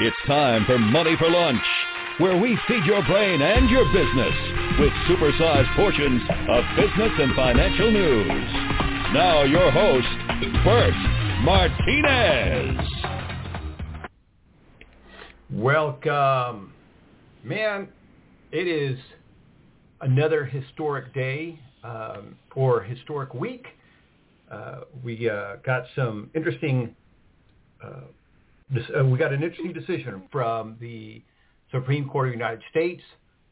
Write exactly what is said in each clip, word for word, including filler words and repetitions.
It's time for Money for Lunch, where we feed your brain and your business with supersized portions of business and financial news. Now your host, Bert Martinez. Welcome. Man, it is another historic day um, or historic week. Uh, we uh, got some interesting, uh, this, uh, we got an interesting decision from the Supreme Court of the United States.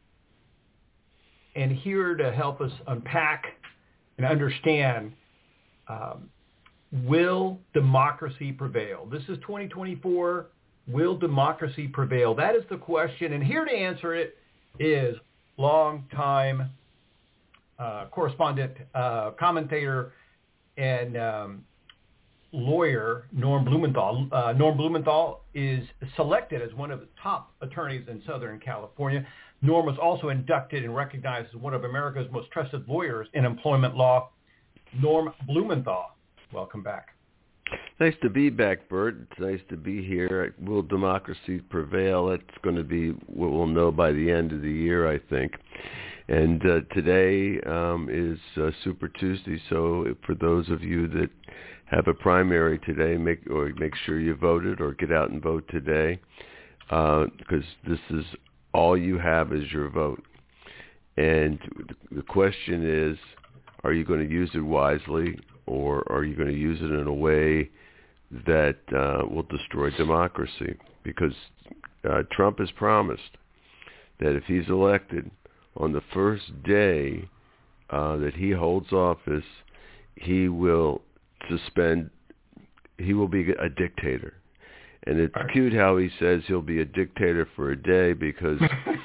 And here to help us unpack and understand, um, will democracy prevail? This is twenty twenty-four. Will democracy prevail? That is the question. And here to answer it is longtime uh, correspondent, uh, commentator, and um, lawyer Norm Blumenthal. Uh, Norm Blumenthal is selected as one of the top attorneys in Southern California. Norm was also inducted and recognized as one of America's most trusted lawyers in employment law. Norm Blumenthal, welcome back. Nice to be back, Bert. It's nice to be here. Will democracy prevail? It's going to be what we'll know by the end of the year, I think. And uh, today um, is uh, Super Tuesday, so for those of you that have a primary today, make or make sure you voted or get out and vote today, because uh, this is all you have is your vote. And the question is, are you going to use it wisely, or are you going to use it in a way that uh, will destroy democracy? Because uh, Trump has promised that if he's elected, on the first day uh, that he holds office, he will suspend, he will be a dictator. And it's cute how he says he'll be a dictator for a day, because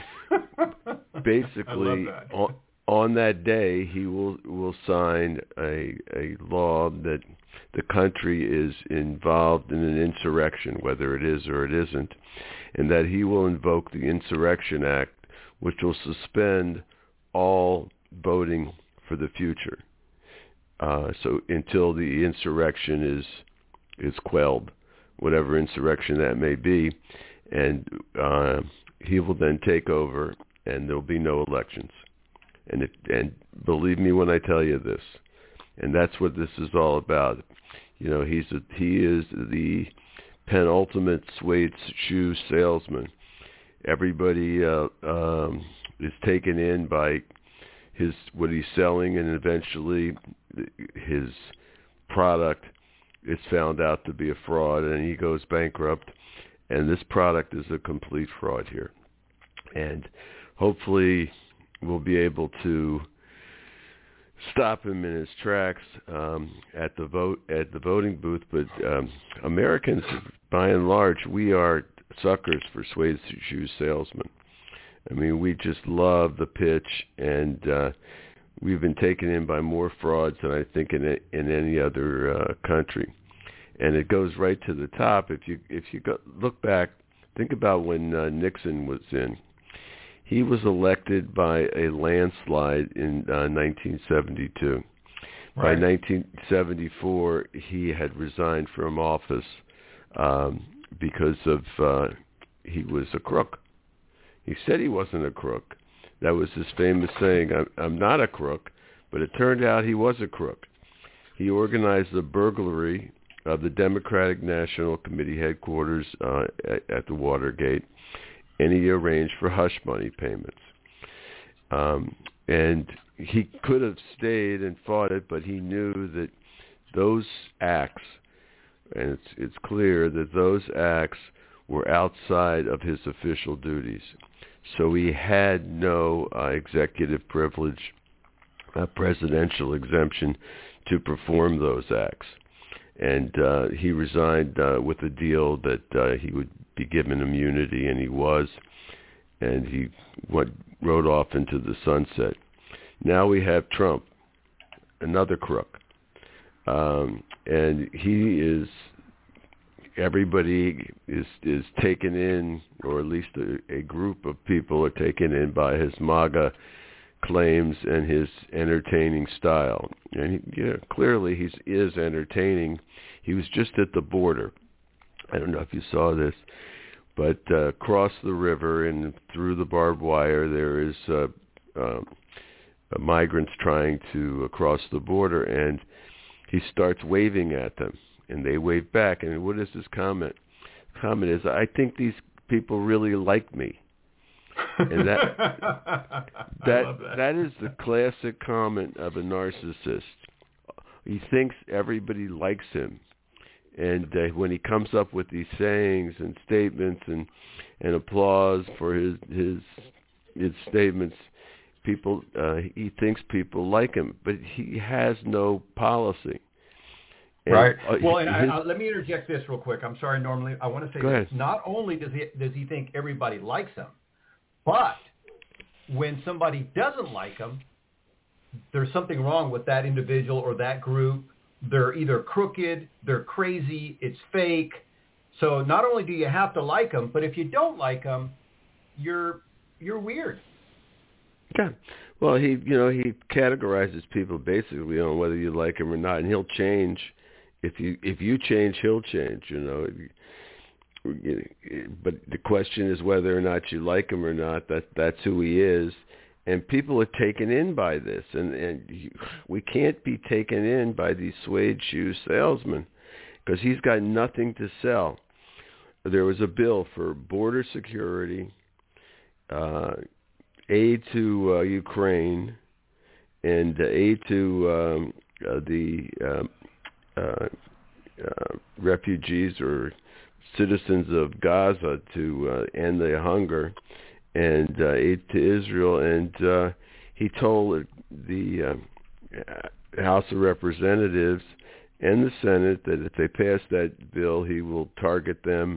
basically on, on that day he will, will sign a, a law that the country is involved in an insurrection, whether it is or it isn't, and that he will invoke the Insurrection Act, which will suspend all voting for the future. Uh, so until the insurrection is is quelled, whatever insurrection that may be, and uh, he will then take over, and there will be no elections. And it, and believe me when I tell you this, and that's what this is all about. You know, he's a, he is the penultimate suede shoe salesman. Everybody uh, um, is taken in by his what he's selling, and eventually his product is found out to be a fraud, and he goes bankrupt. And this product is a complete fraud here. And hopefully we'll be able to stop him in his tracks um, at the vote at the voting booth. But um, Americans, by and large, we are suckers for suede shoe salesmen. I mean, we just love the pitch, and uh, we've been taken in by more frauds than I think in a, in any other uh, country. And it goes right to the top. If you if you go, look back, think about when uh, Nixon was in. He was elected by a landslide in uh, nineteen seventy-two. Right. By nineteen seventy-four, he had resigned from office um, because of uh, he was a crook. He said he wasn't a crook. That was his famous saying, I'm, I'm not a crook, but it turned out he was a crook. He organized the burglary of the Democratic National Committee headquarters uh, at, at the Watergate, and he arranged for hush money payments. Um, and he could have stayed and fought it, but he knew that those acts, and it's, it's clear that those acts were outside of his official duties. So he had no uh, executive privilege, uh, presidential exemption to perform those acts. And uh, he resigned uh, with a deal that uh, he would be given immunity, and he was. And he went, rode off into the sunset. Now we have Trump, another crook. Um, and he is... Everybody is is taken in, or at least a, a group of people are taken in by his MAGA claims and his entertaining style. And he, yeah, clearly he is entertaining. He was just at the border. I don't know if you saw this, But uh, across the river and through the barbed wire, there is uh, um, uh, migrants trying to uh, cross the border, and he starts waving at them, and they wave back. And what is his comment? Comment is, I think these people really like me. And that that, that that is the classic comment of a narcissist. He thinks everybody likes him, and uh, when he comes up with these sayings and statements and and applause for his his his statements, people uh, he thinks people like him, but he has no policy. And, right. Well, and his, I, I, let me interject this real quick. I'm sorry. Normally, I want to say Go this. ahead. Not only does he does he think everybody likes him, but when somebody doesn't like him, there's something wrong with that individual or that group. They're either crooked, they're crazy, it's fake. So not only do you have to like them, but if you don't like them, you're you're weird. Yeah. Well, he you know he categorizes people basically on whether you like him or not, and he'll change. If you if you change, he'll change. You know. But the question is whether or not you like him or not. That that's who he is, and people are taken in by this, and and you, we can't be taken in by these suede shoe salesmen because he's got nothing to sell. There was a bill for border security, uh, aid to uh, Ukraine, and uh, aid to um, uh, the uh, uh, uh, refugees or citizens of Gaza to uh, end the hunger, and uh, aid to Israel. And uh, he told the uh, House of Representatives and the Senate that if they pass that bill, he will target them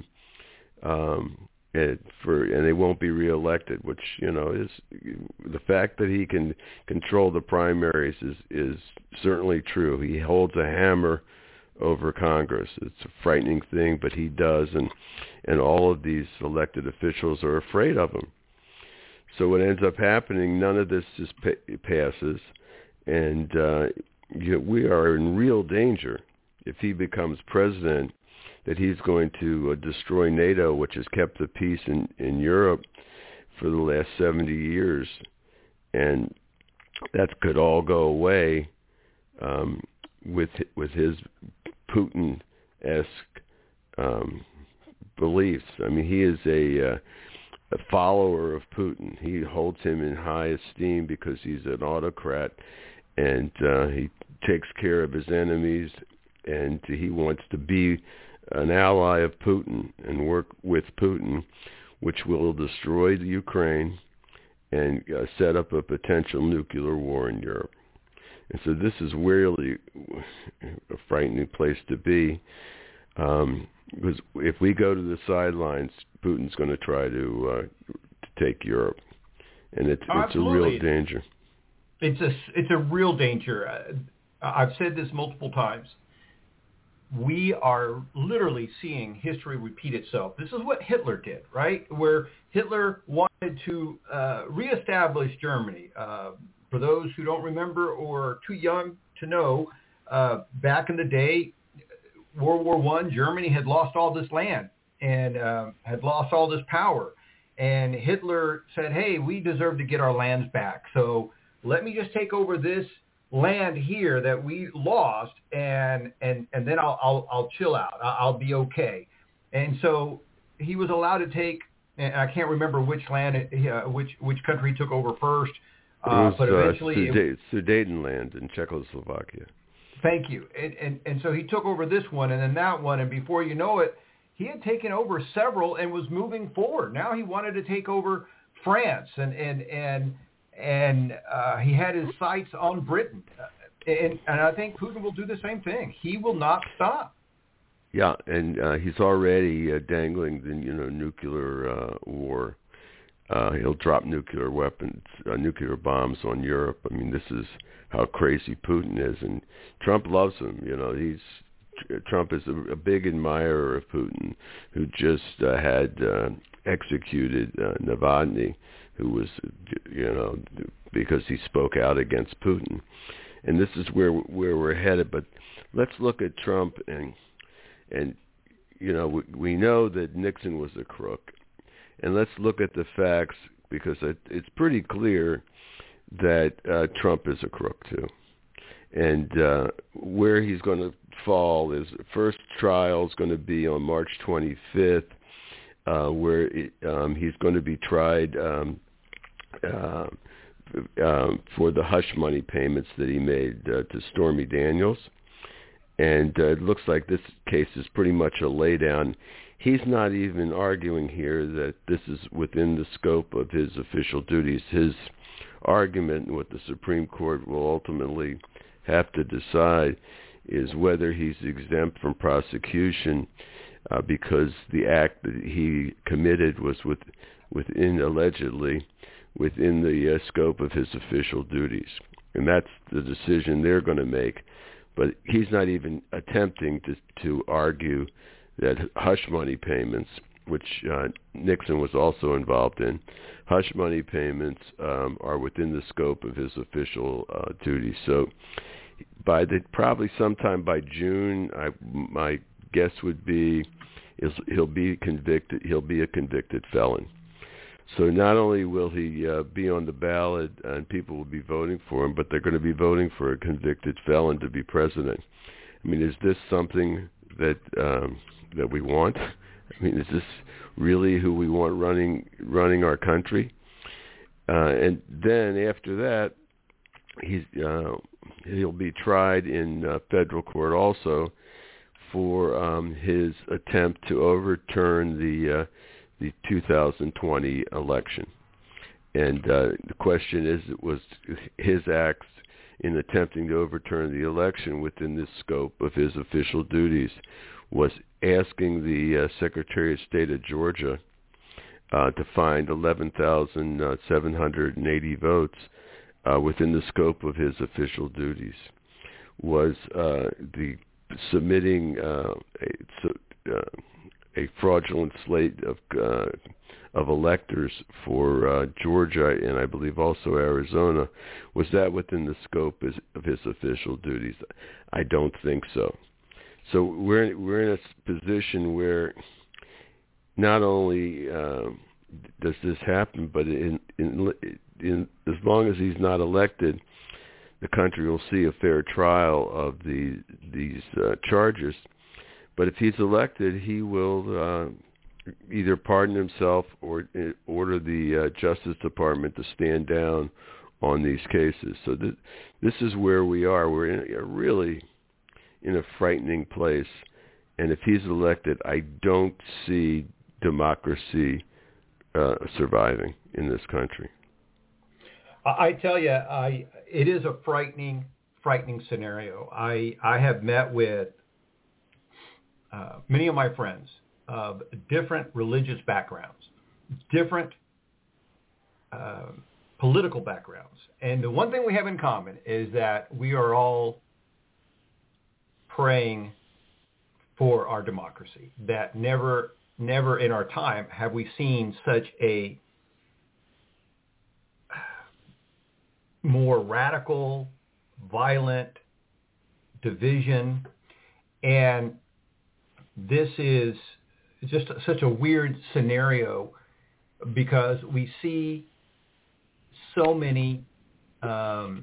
um, and for and they won't be reelected. Which you know is the fact that he can control the primaries is is certainly true. He holds a hammer over Congress. It's a frightening thing, but he does, and and all of these elected officials are afraid of him. So what ends up happening, none of this just pa- passes, and uh, you know, we are in real danger if he becomes president, that he's going to uh, destroy NATO, which has kept the peace in, in Europe for the last seventy years, and that could all go away um, with with his Putin-esque um, beliefs. I mean, he is a, uh, a follower of Putin. He holds him in high esteem because he's an autocrat, and uh, he takes care of his enemies, and he wants to be an ally of Putin and work with Putin, which will destroy the Ukraine and uh, set up a potential nuclear war in Europe. And so this is really a frightening place to be, um, because if we go to the sidelines, Putin's going to try to, uh, to take Europe, and it's it's a real danger. It's a it's a real danger. Uh, I've said this multiple times. We are literally seeing history repeat itself. This is what Hitler did, right? Where Hitler wanted to uh, reestablish Germany. Uh, For those who don't remember or are too young to know, uh, back in the day, World War One, Germany had lost all this land and uh, had lost all this power. And Hitler said, hey, we deserve to get our lands back. So let me just take over this land here that we lost, and and, and then I'll, I'll I'll chill out. I'll be okay. And so he was allowed to take, and I can't remember which land, it, uh, which which country he took over first. It was, uh, but eventually, uh, Sudet- Sudetenland in Czechoslovakia. Thank you. And, and and so he took over this one and then that one, and before you know it, he had taken over several and was moving forward. Now he wanted to take over France, and and and and uh, he had his sights on Britain. And and I think Putin will do the same thing. He will not stop. Yeah, and uh, he's already uh, dangling the you know nuclear uh, war. Uh, he'll drop nuclear weapons, uh, nuclear bombs on Europe. I mean, this is how crazy Putin is, and Trump loves him. You know, he's Trump is a, a big admirer of Putin, who just uh, had uh, executed uh, Navalny, who was, you know, because he spoke out against Putin. And this is where where we're headed. But let's look at Trump and and you know, we, we know that Nixon was a crook. And let's look at the facts, because it, it's pretty clear that uh, Trump is a crook too. And uh, where he's going to fall is the first trial is going to be on March twenty-fifth, uh, where it, um, he's going to be tried um, uh, um, for the hush money payments that he made uh, to Stormy Daniels. And uh, it looks like this case is pretty much a laydown. He's not even arguing here that this is within the scope of his official duties. His argument, what the Supreme Court will ultimately have to decide, is whether he's exempt from prosecution uh, because the act that he committed was with, within, allegedly, within the uh, scope of his official duties. And that's the decision they're going to make. But he's not even attempting to, to argue that hush money payments, which uh, Nixon was also involved in, hush money payments um, are within the scope of his official uh, duties. So by the probably sometime by June, I, my guess would be is he'll be convicted. He'll be a convicted felon. So not only will he uh, be on the ballot and people will be voting for him, but they're going to be voting for a convicted felon to be president. I mean, is this something that um, that we want? I mean, is this really who we want running running our country? Uh, and then after that, he's uh, he'll be tried in uh, federal court also for um, his attempt to overturn the uh, the two thousand twenty election. And uh, the question is, it was his acts in attempting to overturn the election within the scope of his official duties, was asking the uh, Secretary of State of Georgia uh, to find eleven thousand seven hundred eighty votes uh, within the scope of his official duties, was uh, the submitting uh, a, uh, a fraudulent slate of uh, of electors for uh, Georgia and I believe also Arizona. Was that within the scope of his official duties? I don't think so. So we're in, we're in a position where not only um, does this happen, but in, in, in, as long as he's not elected, the country will see a fair trial of the, these uh, charges. But if he's elected, he will uh, either pardon himself or order the uh, Justice Department to stand down on these cases. So th- this is where we are. We're in a really in a frightening place. And if he's elected, I don't see democracy uh, surviving in this country. I tell you, I it is a frightening, frightening scenario. I I have met with uh, many of my friends of different religious backgrounds, different uh, political backgrounds, and the one thing we have in common is that we are all praying for our democracy. That never, never in our time have we seen such a more radical, violent division. And this is just such a weird scenario because we see so many um,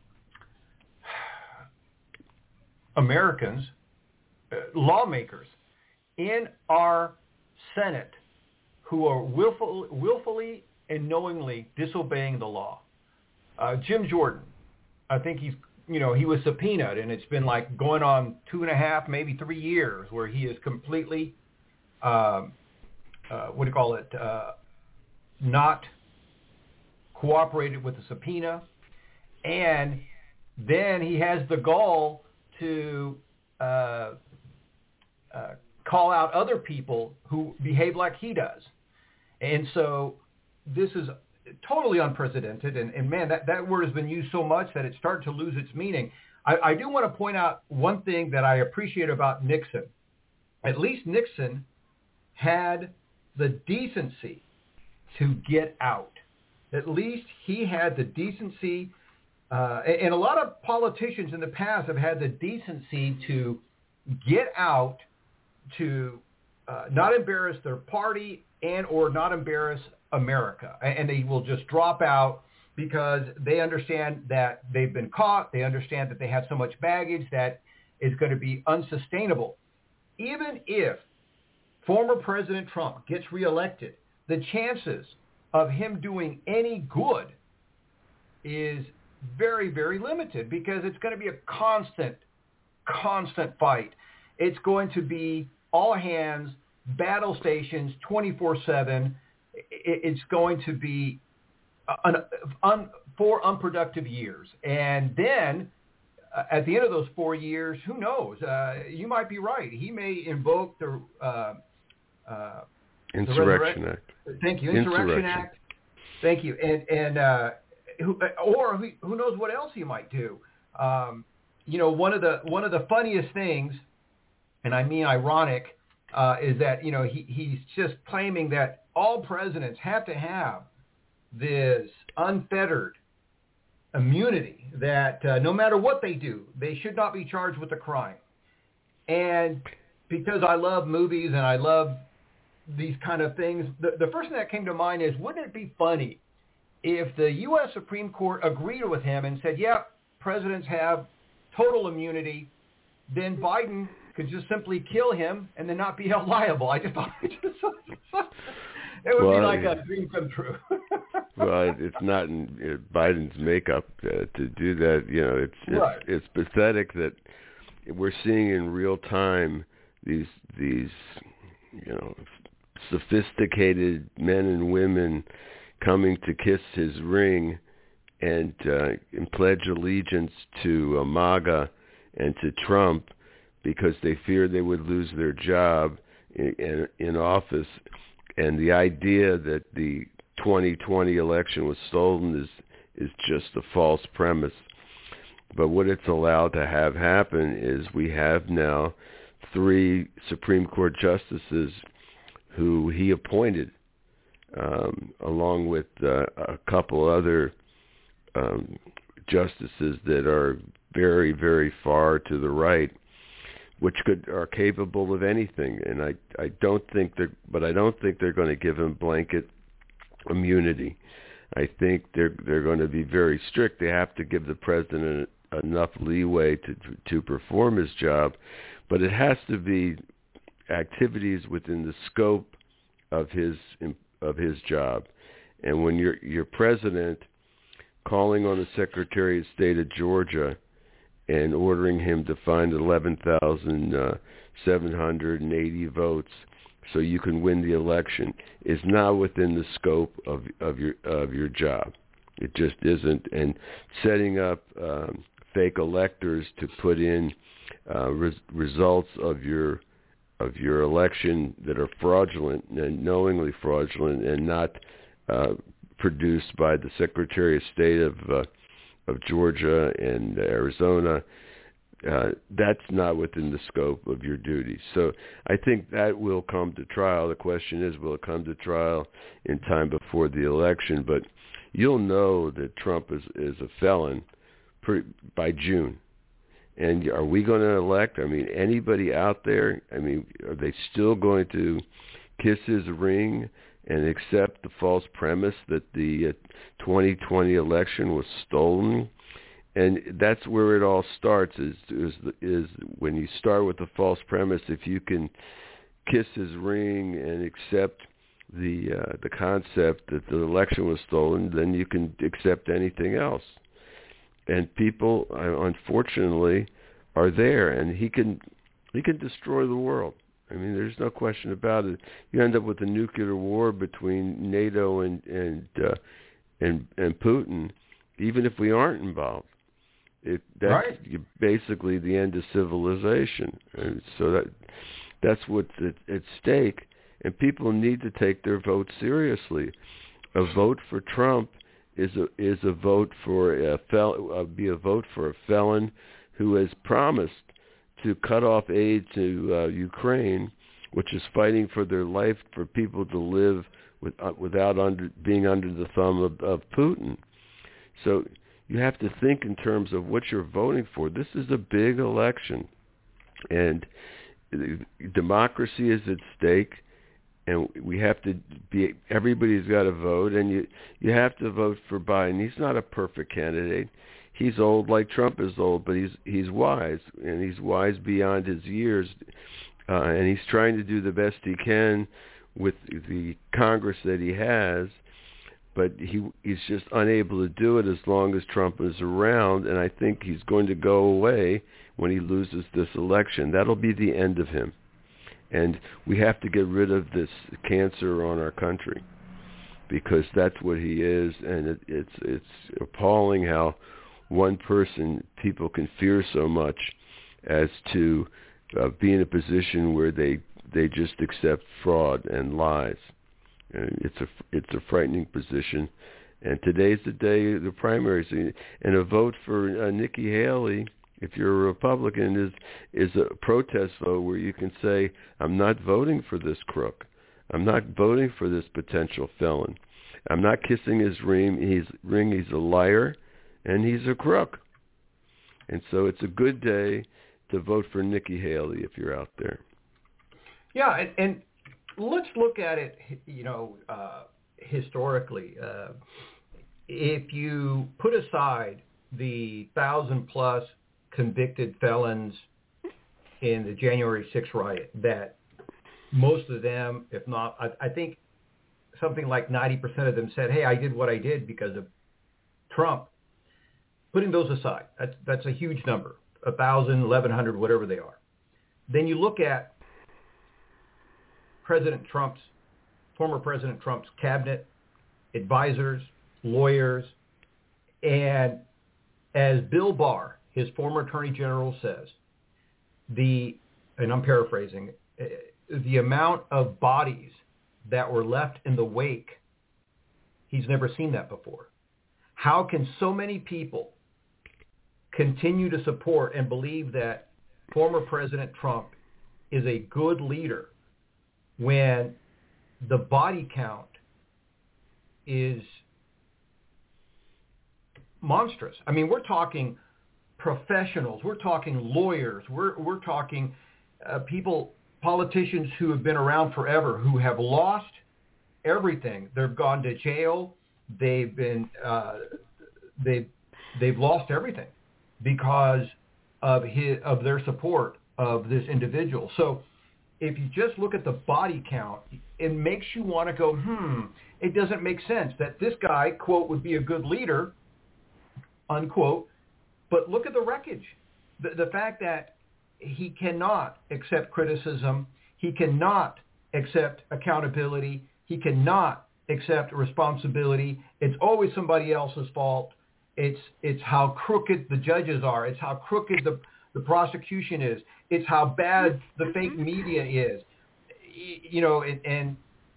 Americans, uh, lawmakers in our Senate who are willful, willfully and knowingly disobeying the law. Uh, Jim Jordan, I think he's, you know, he was subpoenaed, and it's been like going on two and a half, maybe three years, where he is completely, uh, uh, what do you call it, uh, not cooperated with the subpoena, and then he has the gall to uh, uh, call out other people who behave like he does, and so this is totally unprecedented, and, and man, that, that word has been used so much that it's starting to lose its meaning. I, I do want to point out one thing that I appreciate about Nixon. At least Nixon had the decency to get out. At least he had the decency, uh, and, and a lot of politicians in the past have had the decency to get out, to uh, not embarrass their party and or not embarrass America. And they will just drop out because they understand that they've been caught. They understand that they have so much baggage that is going to be unsustainable. Even if former President Trump gets reelected, the chances of him doing any good is very, very limited because it's going to be a constant, constant fight. It's going to be all hands, battle stations, twenty-four seven. It's going to be un, un, four unproductive years. And then uh, at the end of those four years, who knows? Uh, you might be right. He may invoke the uh, uh, Insurrection the Act. Thank you, Insurrection, Insurrection Act. Thank you, and and uh, who, or who, who knows what else he might do? Um, you know, one of the one of the funniest things, and I mean ironic, uh, is that you know he he's just claiming that all presidents have to have this unfettered immunity that uh, no matter what they do, they should not be charged with a crime. And because I love movies and I love these kind of things, the, the first thing that came to mind is, wouldn't it be funny if the U S Supreme Court agreed with him and said, yeah, presidents have total immunity, then Biden could just simply kill him and then not be held liable. I just thought it, just, it would well, be like a dream come true. Well, it's not in Biden's makeup uh, to do that. You know, it's it's, right. it's pathetic that we're seeing in real time these these you know sophisticated men and women coming to kiss his ring and, uh, and pledge allegiance to uh, MAGA and to Trump because they fear they would lose their job in, in, in office. And the idea that the twenty twenty election was stolen is is just a false premise. But what it's allowed to have happen is we have now three Supreme Court justices who he appointed, um, along with uh, a couple other um, justices that are very, very far to the right, which could are capable of anything. And I, I don't think they're, but I don't think they're going to give him blanket immunity. I think they're they're going to be very strict. They have to give the president enough leeway to to perform his job, but it has to be activities within the scope of his of his job. And when you're you're president calling on the Secretary of State of Georgia and ordering him to find eleven thousand seven hundred eighty votes so you can win the election is not within the scope of of your of your job. It just isn't. And setting up um, fake electors to put in uh, res- results of your of your election that are fraudulent and knowingly fraudulent and not uh, produced by the Secretary of State of uh, of Georgia and Arizona, uh, that's not within the scope of your duties. So I think that will come to trial. The question is, will it come to trial in time before the election? But you'll know that Trump is, is a felon pre- by June. And are we going to elect? I mean, anybody out there, I mean, are they still going to kiss his ring and accept the false premise that the uh, twenty twenty election was stolen? And that's where it all starts, is, is is when you start with the false premise. If you can kiss his ring and accept the uh, the concept that the election was stolen, then you can accept anything else. And people, uh, unfortunately, are there, and he can he can destroy the world. I mean, there's no question about it. You end up with a nuclear war between NATO and and uh, and, and Putin, even if we aren't involved. It, that's right. basically the end of civilization. And so that that's what's at, at stake, and people need to take their vote seriously. A vote for Trump is a is a vote for a fel uh, be a vote for a felon who has promised to cut off aid to uh, Ukraine, which is fighting for their life, for people to live with, uh, without under, being under the thumb of, of Putin. So you have to think in terms of what you're voting for. This is a big election, and democracy is at stake, and we have to be. Everybody's got to vote, and you you have to vote for Biden. He's not a perfect candidate. He's old, like Trump is old, but he's he's wise, and he's wise beyond his years, uh, and he's trying to do the best he can with the Congress that he has. But he he's just unable to do it as long as Trump is around, and I think he's going to go away when he loses this election. That'll be the end of him. And we have to get rid of this cancer on our country, because that's what he is, and it, it's it's appalling how one person people can fear so much as to uh, be in a position where they they just accept fraud and lies. It's a it's a frightening position, and today's the day of the primaries, and a vote for uh, Nikki Haley, if you're a Republican, is is a protest vote where you can say, I'm not voting for this crook, I'm not voting for this potential felon, I'm not kissing his ring. He's ring. He's a liar, and he's a crook, and so it's a good day to vote for Nikki Haley if you're out there. Yeah, and. and let's look at it, you know, uh, historically. Uh, if you put aside the thousand plus convicted felons in the January sixth riot, that most of them, if not, I, I think something like ninety percent of them said, hey, I did what I did because of Trump. Putting those aside, that's, that's a huge number, one thousand, eleven hundred, whatever they are. Then you look at President Trump's, former President Trump's cabinet, advisors, lawyers, and as Bill Barr, his former Attorney General, says, the, and I'm paraphrasing, the amount of bodies that were left in the wake, he's never seen that before. How can so many people continue to support and believe that former President Trump is a good leader when the body count is monstrous? I mean, we're talking professionals, we're talking lawyers, we're we're talking uh, people, politicians who have been around forever, who have lost everything. They've gone to jail. They've been uh, they've they've lost everything because of his of their support of this individual. So if you just look at the body count, it makes you want to go, hmm, it doesn't make sense that this guy, quote, would be a good leader, unquote, but look at the wreckage. The, the fact that he cannot accept criticism, he cannot accept accountability, he cannot accept responsibility. It's always somebody else's fault. It's it's how crooked the judges are. It's how crooked the the prosecution is. It's how bad the fake media is. You know, and, and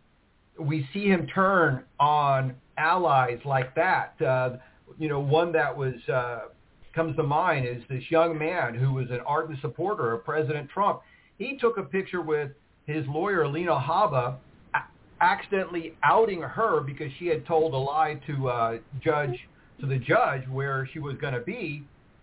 we see him turn on allies like that. Uh, you know, one that was uh, comes to mind is this young man who was an ardent supporter of President Trump. He took a picture with his lawyer, Alina Habba, accidentally outing her because she had told a lie to uh, judge to the judge where she was going to be,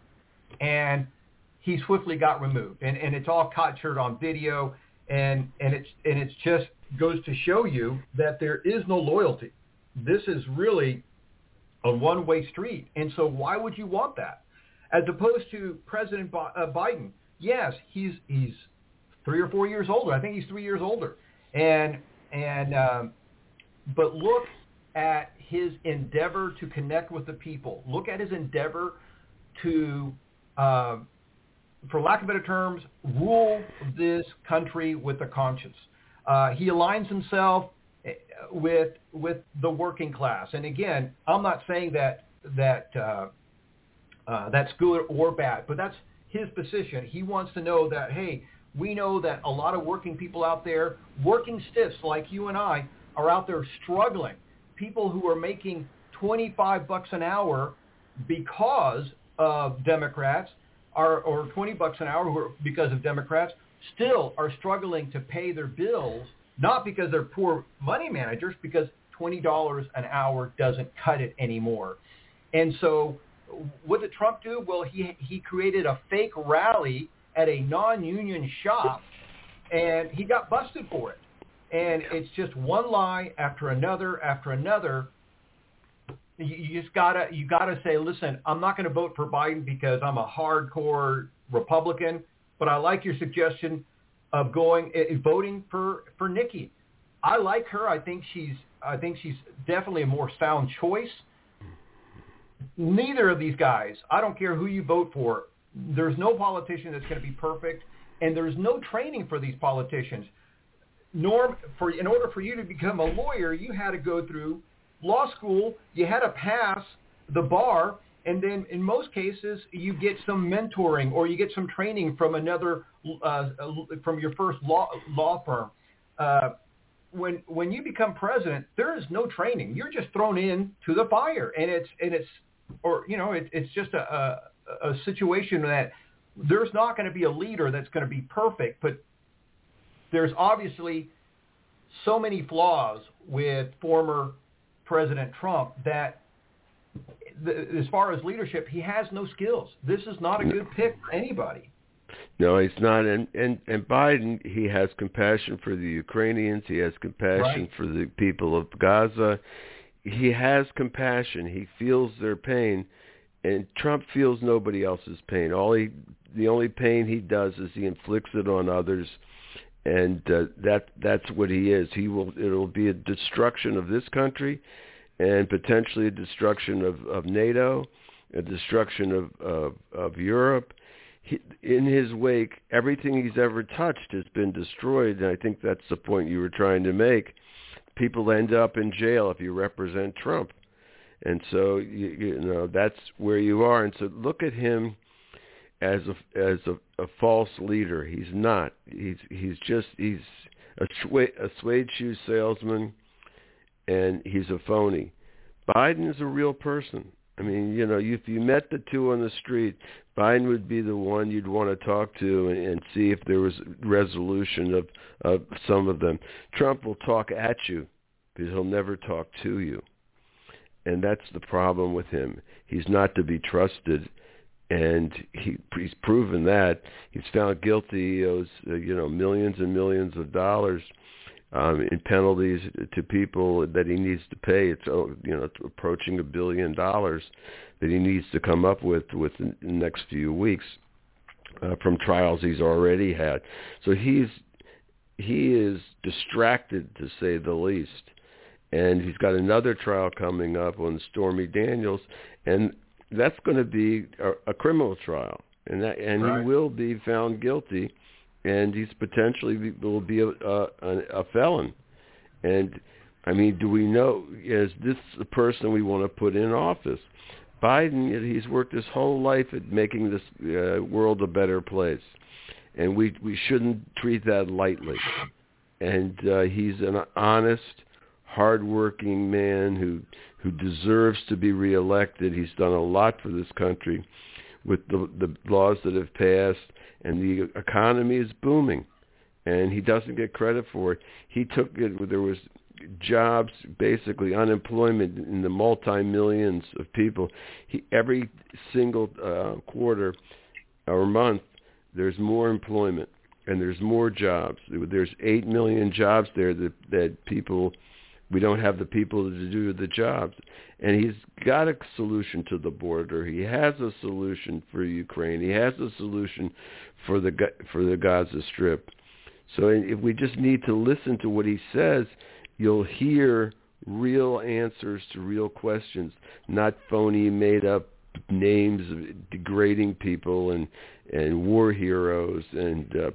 and he swiftly got removed. And, and it's all captured on video, and and it's and it's just goes to show you that there is no loyalty. This is really a one-way street, and so why would you want that? As opposed to President Biden, yes, he's he's three or four years older. I think he's three years older, and and um, but look at his endeavor to connect with the people. Look at his endeavor to, uh, for lack of better terms, rule this country with a conscience. Uh, he aligns himself with with the working class, and again, I'm not saying that that uh, uh, that's good or bad, but that's his position. He wants to know that, hey, we know that a lot of working people out there, working stiffs like you and I, are out there struggling. People who are making twenty-five bucks an hour because of Democrats, are, or twenty bucks an hour who are, because of Democrats, still are struggling to pay their bills, not because they're poor money managers, because twenty dollars an hour doesn't cut it anymore. And so what did Trump do? Well, he he created a fake rally at a non-union shop and he got busted for it. And it's just one lie after another after another. You, you just gotta you gotta say, listen, I'm not going to vote for Biden because I'm a hardcore Republican, but I like your suggestion of going uh, voting for, for Nikki. I like her. I think she's I think she's definitely a more sound choice. Neither of these guys, I don't care who you vote for, there's no politician that's going to be perfect, and there's no training for these politicians. Norm, for in order for you to become a lawyer, you had to go through law school, you had to pass the bar, and then in most cases you get some mentoring or you get some training from another, uh, from your first law law firm. Uh, when when you become president, there is no training. You're just thrown in to the fire, and it's and it's or you know it, it's just a, a a situation that there's not going to be a leader that's going to be perfect, but there's obviously so many flaws with former President Trump that the, as far as leadership, he has no skills. This is not a good pick for anybody. No, he's not. And, and, and Biden, he has compassion for the Ukrainians. He has compassion Right. for the people of Gaza. He has compassion. He feels their pain. And Trump feels nobody else's pain. All he, the only pain he does is he inflicts it on others. And uh, that that's what he is. He will. It'll be a destruction of this country, and potentially a destruction of, of NATO, a destruction of of, of Europe. He, in his wake, everything he's ever touched has been destroyed, and I think that's the point you were trying to make. People end up in jail if you represent Trump, and so you, you know that's where you are. And so look at him as a as a, a false leader. He's not. He's he's just he's a, suede, a suede shoe salesman, and he's a phony. Biden is a real person. I mean, you know, if you met the two on the street, Biden would be the one you'd want to talk to and, and see if there was resolution of, of some of them. Trump will talk at you, but he'll never talk to you. And that's the problem with him. He's not to be trusted. And he, he's proven that. He's found guilty. He owes, uh, you know, millions and millions of dollars um, in penalties to people that he needs to pay. It's, you know, approaching a billion dollars that he needs to come up with within the next few weeks uh, from trials he's already had. So he's he is distracted, to say the least. And he's got another trial coming up on Stormy Daniels, and that's going to be a, a criminal trial, and that, and Right. he will be found guilty, and he's potentially be, will be a, a, a felon. And I mean, do we know, is this the person we want to put in office? Biden, he's worked his whole life at making this uh, world a better place, and we we shouldn't treat that lightly. And uh, he's an honest, hardworking man who who deserves to be reelected. He's done a lot for this country with the, the laws that have passed, and the economy is booming, and he doesn't get credit for it. He took it, there was jobs, basically unemployment in the multi-millions of people. He, every single uh, quarter or month, there's more employment, and there's more jobs. There's eight million jobs there that, that people... We don't have the people to do the jobs. And he's got a solution to the border. He has a solution for Ukraine. He has a solution for the for the Gaza Strip. So if we just need to listen to what he says, you'll hear real answers to real questions, not phony, made-up names of degrading people and, and war heroes and uh,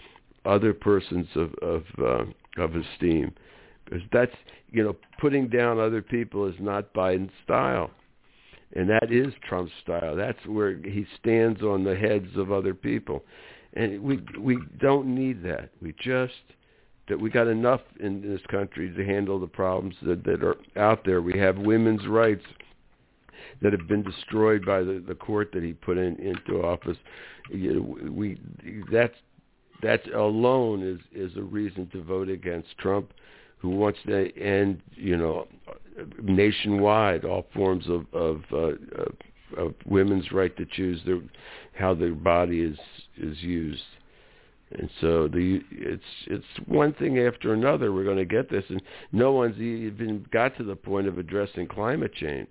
other persons of, of, uh, of esteem. Because that's, you know, putting down other people is not Biden's style. And that is Trump's style. That's where he stands on the heads of other people. And we we don't need that. We just, that we got enough in this country to handle the problems that, that are out there. We have women's rights that have been destroyed by the, the court that he put in, into office. You know, we that's that alone is, is a reason to vote against Trump, who wants to end, you know, nationwide all forms of of, uh, of, of women's right to choose their, how their body is is used. And so the it's it's one thing after another. We're going to get this, and no one's even got to the point of addressing climate change.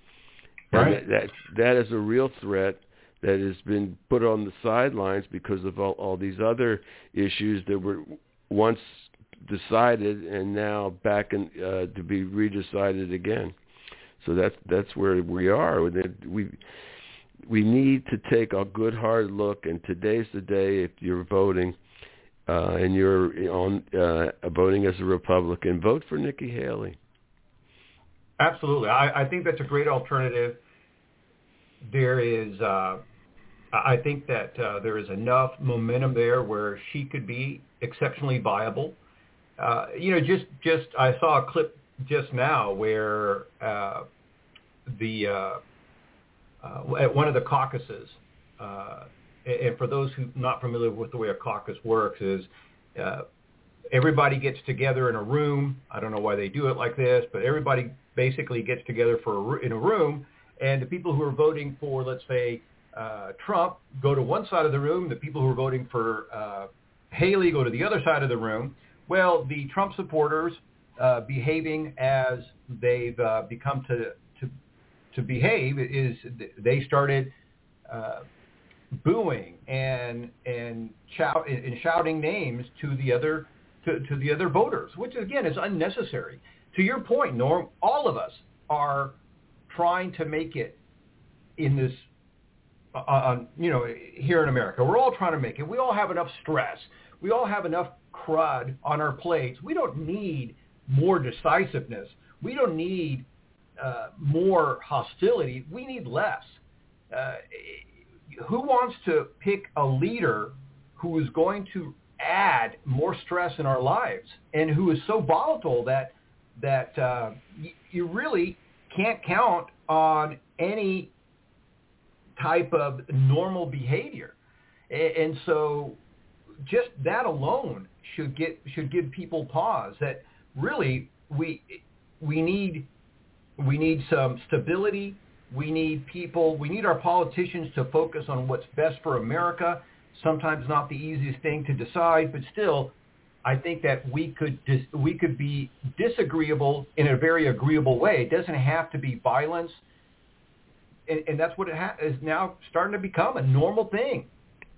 Right. And that, that that is a real threat that has been put on the sidelines because of all, all these other issues that were once decided and now back in, uh, to be redecided again. So that's that's where we are. We we need to take a good hard look. And today's the day. If you're voting uh, and you're on uh, voting as a Republican, vote for Nikki Haley. Absolutely, I, I think that's a great alternative. There is, uh, I think that uh, there is enough momentum there where she could be exceptionally viable. Uh, you know, just just I saw a clip just now where uh, the uh, uh, at one of the caucuses, uh, and for those who are not familiar with the way a caucus works, is uh, everybody gets together in a room. I don't know why they do it like this, but everybody basically gets together for a, in a room, and the people who are voting for, let's say, uh, Trump go to one side of the room. The people who are voting for uh, Haley go to the other side of the room. Well, the Trump supporters uh, behaving as they've uh, become to, to to behave is they started uh, booing and and, shout, and shouting names to the other to, to the other voters, which again is unnecessary. To your point, Norm, all of us are trying to make it in this, uh, on, you know, here in America. We're all trying to make it. We all have enough stress. We all have enough crud on our plates. We don't need more decisiveness. We don't need uh, more hostility. We need less. Uh, who wants to pick a leader who is going to add more stress in our lives and who is so volatile that that uh, y- you really can't count on any type of normal behavior? A- and so just that alone should get should give people pause that really we we need we need some stability. We need people, we need our politicians to focus on what's best for America. Sometimes not the easiest thing to decide, but still, I think that we could dis, we could be disagreeable in a very agreeable way. It doesn't have to be violence, and, and that's what it ha- is now starting to become a normal thing.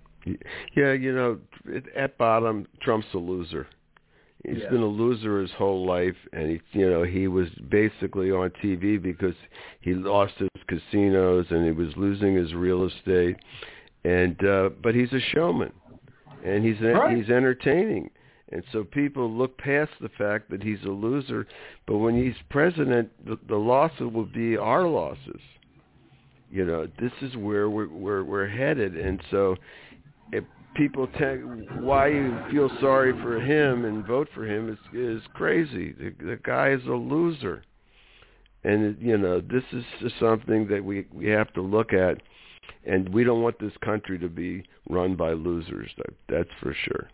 Yeah, you know, at bottom, Trump's a loser. He's yes. been a loser his whole life, and he, you know, he was basically on T V because he lost his casinos and he was losing his real estate. And uh, but he's a showman, and he's right. he's entertaining, and so people look past the fact that he's a loser. But when he's president, the, the losses will be our losses. You know, this is where we're we're, we're headed, and so if people tell why you feel sorry for him and vote for him is is crazy. The, the guy is a loser, and you know this is something that we we have to look at. And we don't want this country to be run by losers. That, that's for sure.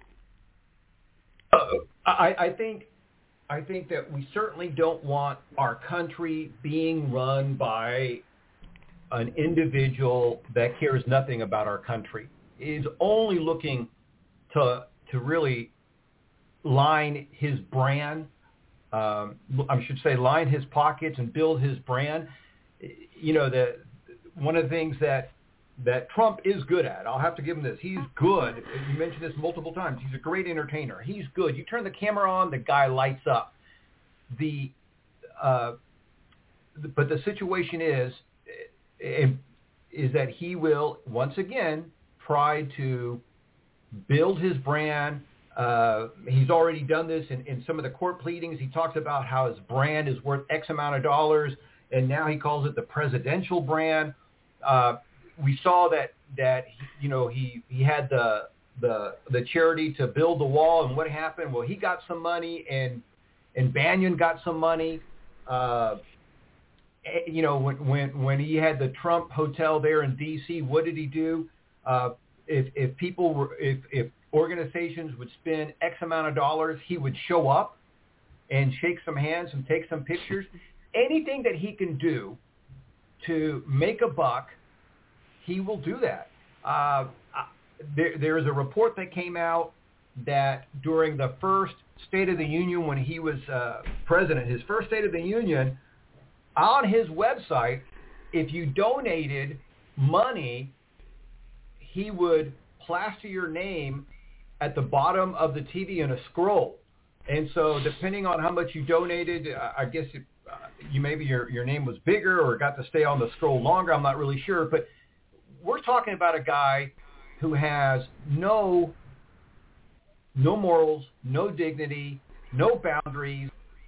Uh, I, I think, I think that we certainly don't want our country being run by an individual that cares nothing about our country. Is only looking to to really line his brand. Um, I should say, line his pockets and build his brand. You know, the one of the things that. that Trump is good at. I'll have to give him this. He's good. You mentioned this multiple times. He's a great entertainer. He's good. You turn the camera on, the guy lights up. The, uh, the but the situation is, is that he will, once again, try to build his brand. Uh, he's already done this in, in some of the court pleadings. He talks about how his brand is worth X amount of dollars, and now he calls it the presidential brand. Uh, We saw that that you know he, he had the the the charity to build the wall, and what happened? Well, he got some money, and and Bannon got some money. Uh, you know, when when when he had the Trump Hotel there in D C, what did he do? Uh, if if people were if if organizations would spend X amount of dollars, he would show up and shake some hands and take some pictures. Anything that he can do to make a buck, he will do that. Uh, there, there is a report that came out that during the first State of the Union when he was uh, president, his first State of the Union, on his website, if you donated money, he would plaster your name at the bottom of the T V in a scroll. And so depending on how much you donated, I guess it, uh, you maybe your, your name was bigger or got to stay on the scroll longer. I'm not really sure. But we're talking about a guy who has no no morals, no dignity, no boundaries.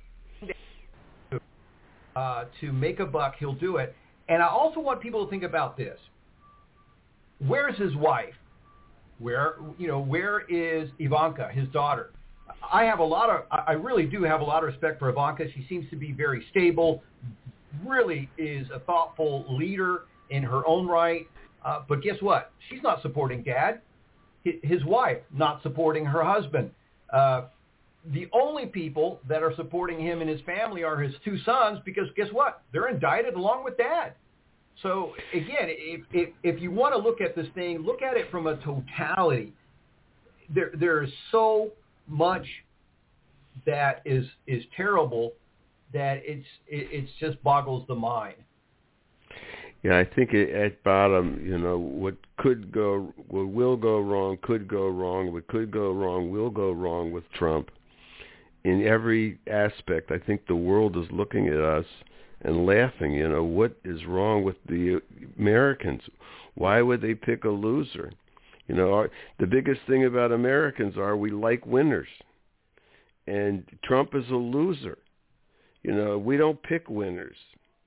Uh, to make a buck, he'll do it. And I also want people to think about this. Where's his wife? Where, you know, where is Ivanka, his daughter? I have a lot of, I really do have a lot of respect for Ivanka. She seems to be very stable, really is a thoughtful leader in her own right. Uh, but guess what? She's not supporting Dad. His wife not supporting her husband. Uh, the only people that are supporting him and his family are his two sons because guess what? They're indicted along with Dad. So again, if, if, if you want to look at this thing, look at it from a totality. There, there is so much that is is terrible that it's it it's just boggles the mind. Yeah, I think it, at bottom, you know, what could go, what will go wrong, could go wrong. What could go wrong will go wrong with Trump. In every aspect, I think the world is looking at us and laughing. You know, what is wrong with the Americans? Why would they pick a loser? You know, our, the biggest thing about Americans are we like winners. And Trump is a loser. You know, we don't pick winners,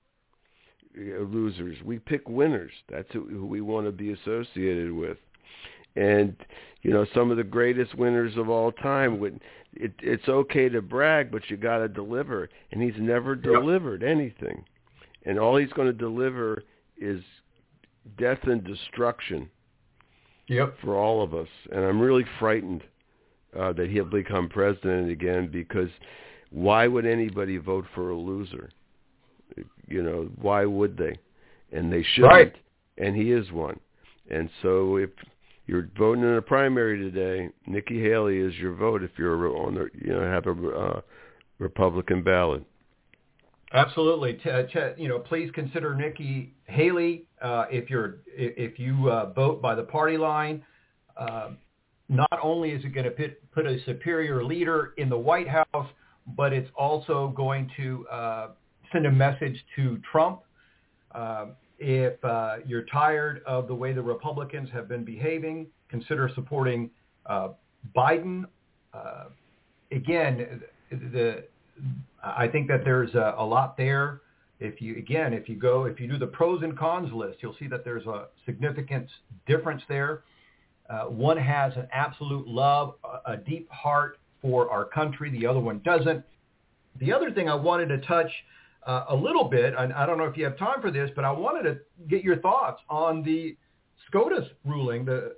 losers. We pick winners. That's who, who we want to be associated with. And, you know, some of the greatest winners of all time, would, it, it's okay to brag, but you got to deliver. And he's never delivered anything. And all he's going to deliver is death and destruction. Yep. For all of us. And I'm really frightened uh, that he'll become president again, because why would anybody vote for a loser? You know, why would they? And they shouldn't. Right. And he is one. And so if you're voting in a primary today, Nikki Haley is your vote if you're on the, you know, have a uh, Republican ballot. Absolutely. T- t- you know, please consider Nikki Haley uh, if you're if you uh, vote by the party line. Uh, not only is it going to put, put a superior leader in the White House, but it's also going to uh, send a message to Trump. Uh, if uh, you're tired of the way the Republicans have been behaving, consider supporting uh, Biden. Uh, again, the I think that there's a, a lot there. If you, again, if you go, if you do the pros and cons list, you'll see that there's a significant difference there. Uh, one has an absolute love, a, a deep heart for our country. The other one doesn't. The other thing I wanted to touch uh, a little bit, and I don't know if you have time for this, but I wanted to get your thoughts on the SCOTUS ruling. The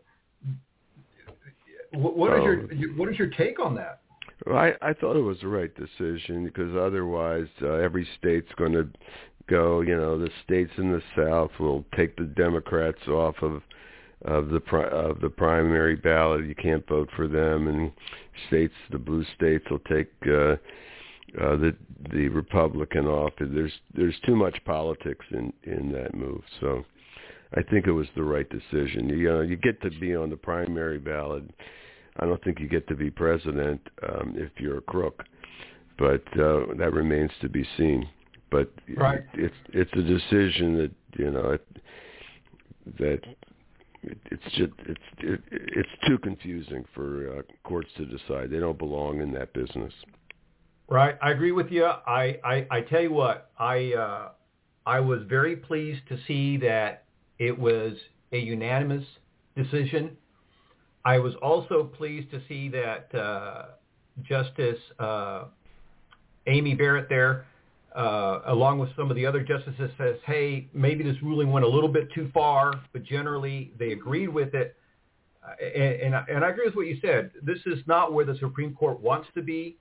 what, what is your what is your take on that? Well, I, I thought it was the right decision, because otherwise uh, every state's going to go, you know, the states in the South will take the Democrats off of of the pri- of the primary ballot. You can't vote for them, and states, the blue states, will take uh, uh, the the Republican off. There's there's too much politics in, in that move. So I think it was the right decision. You know, you get to be on the primary ballot. I don't think you get to be president um, if you're a crook, but uh, that remains to be seen. But right. it's it's a decision that, you know, it, that it, it's just it's it, it's too confusing for uh, courts to decide. They don't belong in that business. Right, I agree with you. I I, I tell you what, I uh, I was very pleased to see that it was a unanimous decision. I was also pleased to see that uh, Justice uh, Amy Barrett there, uh, along with some of the other justices, says, hey, maybe this ruling went a little bit too far, but generally they agreed with it. Uh, and, and, I, and I agree with what you said. This is not where the Supreme Court wants to be.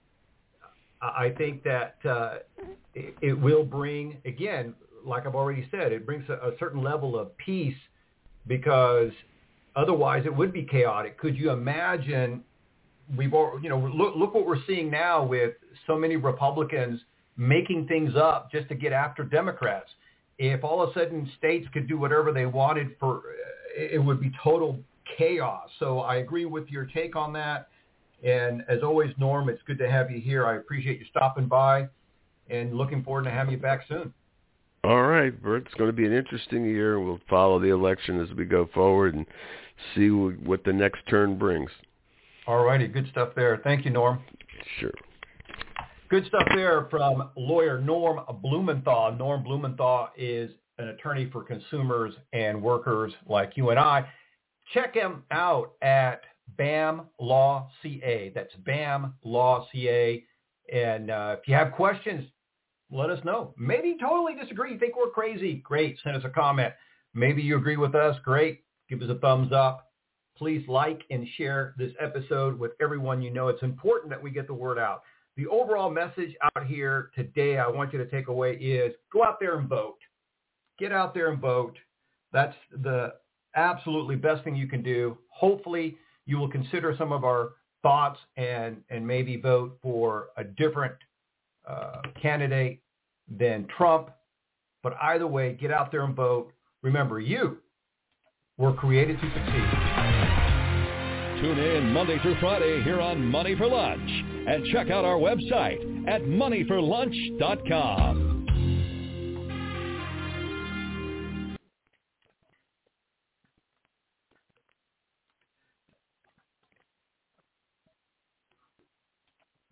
I think that uh, it, it will bring, again, like I've already said, it brings a, a certain level of peace, because otherwise it would be chaotic. Could you imagine we've, you know, look, look what we're seeing now with so many Republicans making things up just to get after Democrats. If all of a sudden states could do whatever they wanted, for it would be total chaos. So I agree with your take on that. And as always, Norm, it's good to have you here. I appreciate you stopping by and looking forward to having you back soon. All right, Bert. It's going to be an interesting year. We'll follow the election as we go forward and see what the next turn brings. All righty. Good stuff there. Thank you, Norm. Sure. Good stuff there from lawyer Norm Blumenthal. Norm Blumenthal is an attorney for consumers and workers like you and I. Check him out at B A M Law C A. That's B A M Law C A. And uh, if you have questions, let us know. Maybe you totally disagree. You think we're crazy. Great. Send us a comment. Maybe you agree with us. Great. Give us a thumbs up. Please like and share this episode with everyone you know. It's important that we get the word out. The overall message out here today I want you to take away is go out there and vote. Get out there and vote. That's the absolutely best thing you can do. Hopefully you will consider some of our thoughts and, and maybe vote for a different uh, candidate than Trump. But either way, get out there and vote. Remember, you were created to succeed. Tune in Monday through Friday here on Money for Lunch and check out our website at money for lunch dot com.